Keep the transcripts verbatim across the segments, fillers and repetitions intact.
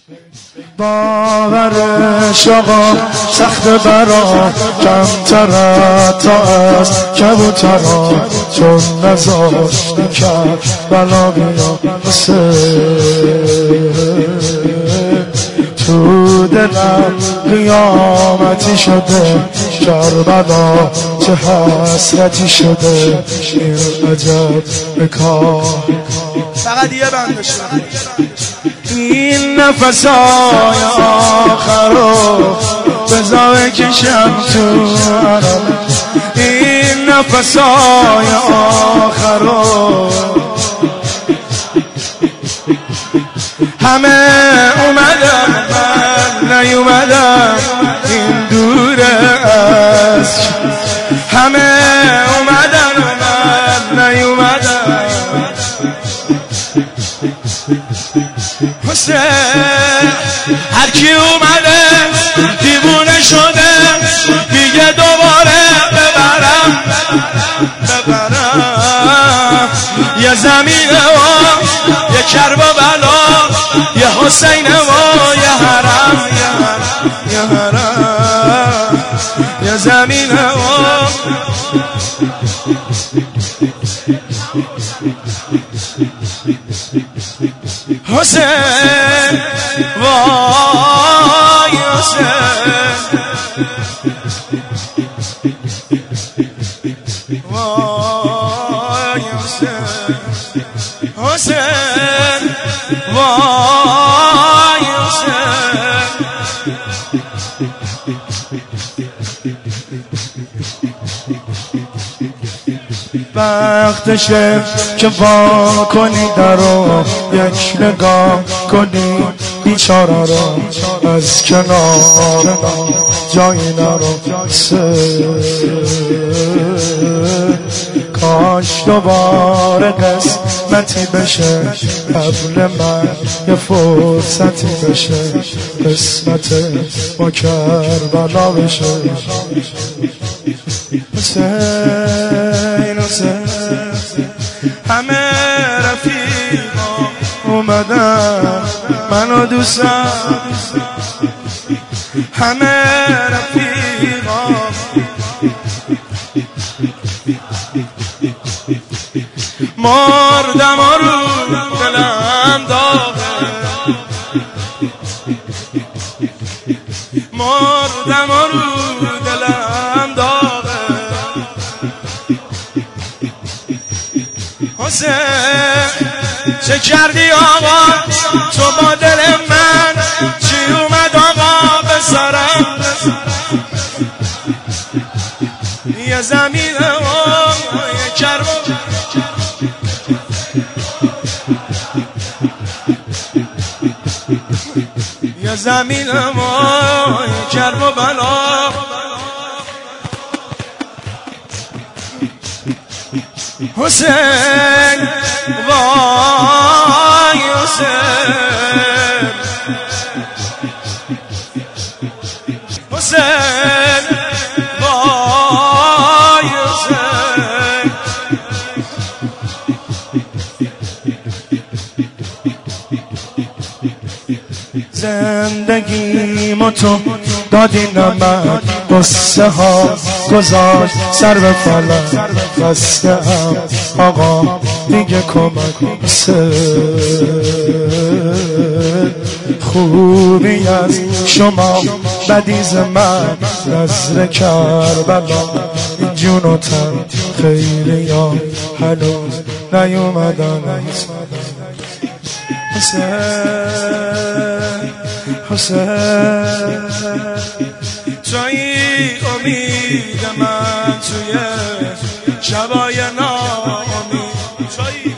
باورش آقا سخت برا کمتر تا از کبوترا چون نزاشتی کرد بلا بیا تو دلم قیامتی شده کربلا چه حسرتی شده این عجب بکار فقط یه بند بشه این نفسای آخر رو بذار بکشم تو عرب این نفسای آخر رو همه اومدم من نیومدم این دوره از همه اومدم من نیومدم حسین هر کی اومده دیوونه شده میگه دوباره ببرم ببرم یه زمینه و یه کرب و بلا یه حسین و یه حرم یه حرم یه زمینه و حسین وای حسین وای حسین حسین وای حسین وقتشه که وا کنی درو یک نگاه کنی بیچاره رو از کنار ما جایی نرو کاش دوباره قسمتی بشه قبل من یه فرصتی بشه قسمت با کربلا بشه حسین حسین همه رفیقا اومدن منو دوستم همه رفیقا مردم و رو دلم داغه مردم و رو دلم داغه حسین چه کردی آقا تو با دل من چی اومد آقا به سرم یه زمین و یه کرب یه زمین و یه کرب و بلا حسین وای حسین حسین وای حسین زندگیمو تو دادی نمک قصه ها گذاشت سر به فلک خسته ام آقا دیگه کمک خوبی از شما بدیز من نظر کربلا جون و تن خیلی ها هنوز نیومدن حسین حسین توی امید من توی شبای ناامید توی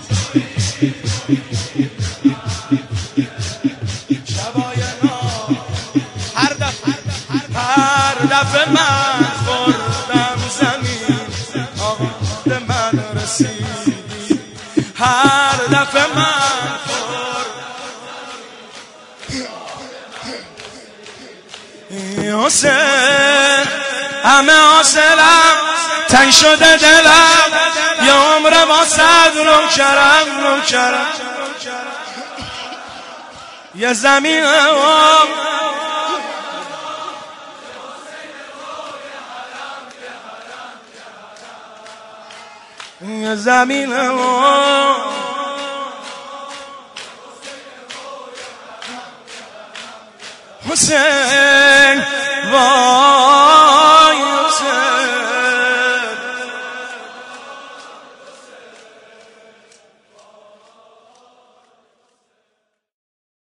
شبای ناامید هر دفعه هر دفعه من خوردم زمین آقا به من رسیدی هر دفعه من حسین همه حاصلم تنگ شده دلم یه عمر با صد رو کرم رو کرم یه زمین و یه زمین و حسین وای